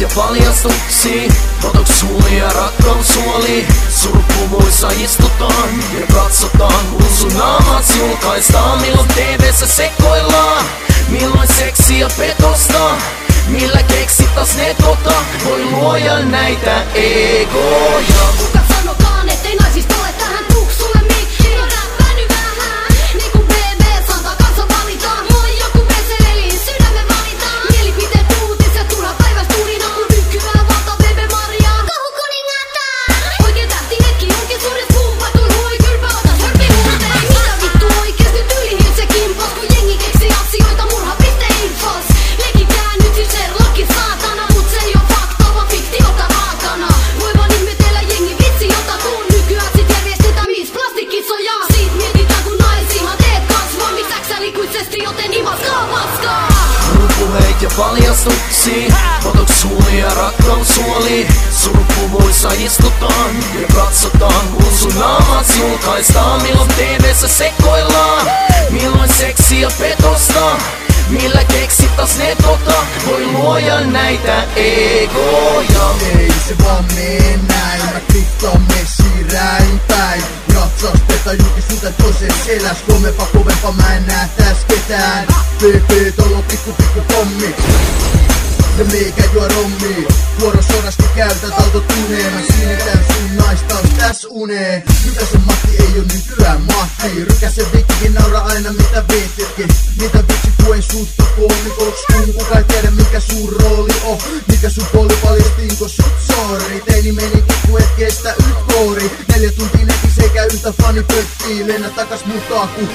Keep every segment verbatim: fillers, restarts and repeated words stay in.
ja paljastuksia, botox suuli ja rakkaus suoli. Surupumuissa istutaan ja katsotaan, kun sun naamat julkaistaan. Milloin T V:ssä sekoillaan, milloin seksiä petosta. Millä keksitas ne tota, voi luoja näitä egoja. Kuka sanokaan, ettei naisista ole tähän tuksulle mikki? No räppää nyt vähän, niin kuin B B antaa kanssa valita. Moi joku peselin, sydämen valitaan. Mielipiteet uutiset, turha päivästuurina, kun nykyään valtaa B B Maria. Kohu kuningatar! Oikein tähti hetki julkisuudessa pumpatun hui kylpä ota hörpi huuteen. Mitä vittu oikees nyt ylihin se kimpas, kun jengi keksi asioita murha piste infos. Leikitään nyt siis Sherlockin saatana, mut se ei oo fakta, vaan fiktiota raakana. Voi vaan ihmetellä jengi vitsi, jota kun nykyään sit järjestetään miss plastikkisoja. Siit mietitään kun naisihan teet kasvaa, miks äksä likuisesti, joten imaskaa paskaa. Rupuheit ja paljastuksia, botox suuli ja rakkaus suoli. Surupumuissa istutaan ja katsotaan, kun sun naamat julkaistaan. Milloin T V:ssä sekoillaan, milloin seksiä petosta. Millä keksitas ne tota, voi luoja näitä egoja. Ei se vaan mee näin, mä klikkaan messiin räin päin. Ratsasteta julkisuuteen toisen seläs, kovempa kovempa mä en nää täs ketään. P P tollo pikku pikku pommi ja meikä juo rommii. Vuorosorasti käytät autotuneen, mä siirretään sun naistaus täs uneen. Mitä se Matti ei oo nykyään Matti? Rykäsen vikkikin naura aina mitä viittikin. Mitä vitsi kuen sutta koomikoks, kun kuka ei tiedä mikä sun rooli on. Mikä sun poli paljastinko sut sorry. Teini menikin ku et kestä yht koori. Neljä tuntia netis eikä yhtä fanipöttiä. Lennä takas mutaa ku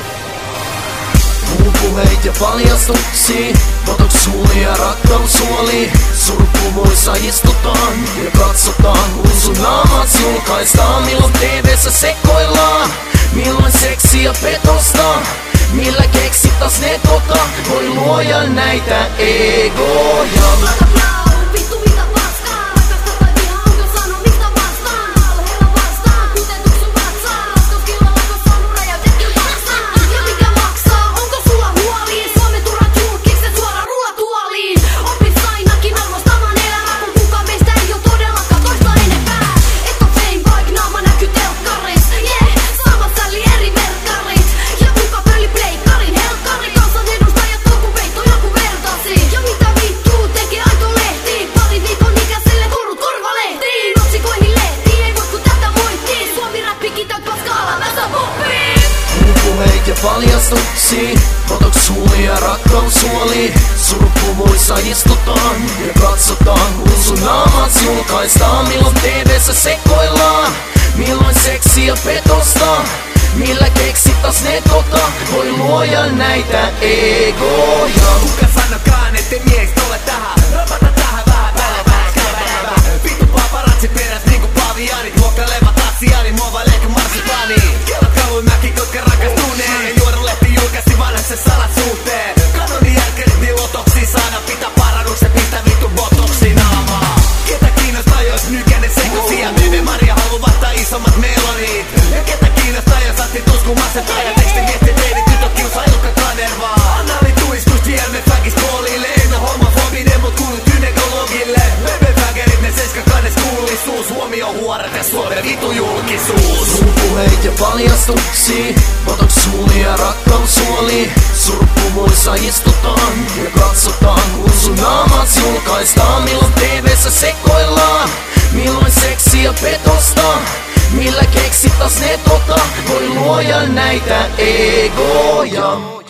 Rupuheit ja paljastuksia, botox suuli ja rakkaus suoli. Surupumuissa istutaan ja katsotaan, kun sun naamat julkaistaan. Milloin T V:ssä sekoillaan, milloin seksiä petosta. Millä keksitas ne tota, voi luoja näitä egoja. Vittu mitä paskaa, rakasta vai vihaa, onko sano mistä vastaan? Alheella vastaan, kuten tuksu vatsaa. Laskauskilla lakos saanut räjäytetty vastaan. Ja mikä maksaa, onko sulla huoli? Suomen turhat julkikset suoraan rullatuoliin. Opis ainakin arvostamaan elämää, kun kukaan meistä ei oo todellakaan toista enempää. Et on fame vaik naama näky telkkaris. Yeah, samat sälli eri verkkarit. Ja kuka pöli pleikkarin helkkari. Kansanedustajat on kun peitto joku vertasi. Ja mitä vittuu tekee aito lehti? Pari viikon ikäiselle kurut korvalehtiin. Otsikoihin lehtiin, ei voi kun tätä moittiin. Suomi räppikin täyt paskaalla mäsä poppiin. Rupuheit ja paljastuksia, botox suuli ja rakkaus suoli. Surupumuissa istutaan ja katsotaan, kun sun naamat julkaistaan. Milloin T V:ssä sekoillaan, milloin seksiä petosta. Millä keksitas ne tota, voi luoja näitä egoja. Kuka sanokaan, ettei miehistä ole tähän? Rapata tähän vähän päälle vähän käydään. Vittu paparazzi perät niinku paviaanit. Muokkailevat asiaani, muovailee kuin marsipaani. Kellat kauin mäki, koska rakastuneen. Ja juorulehti julkaisi vanhaksen salat suhteen. Kanoni jälkerit niin lotoksiin saada. Pitää parannuksen, pistä vittu botoksiin naamaa. Ketä kiinnostaa jos nykänen sekosia? B B Maria haluu vastaa isommat melonit. Ja ketä kiinnostaa jos asti tuskumassa päivä. Tekstin viesti teini tytöt kiusaa ilkka kanervaa. Anali tuiskus tielme fäkis koolille. En oo homofobinen mut kuulun gynekologille. B B-fäkerit ne seiska kannes kuullisuus. Huomio huoret ja Suomen vitu julkisuus. Rupuheit ja paljastuksia, botox suuli ja rakkaus suoli. Surupumuissa istutaan ja katsotaan, kun sun naamat julkaistaan. Milloin T V:ssä sekoillaan, milloin seksiä petosta. Millä keksitas ne tota, voi luoja näitä egoja.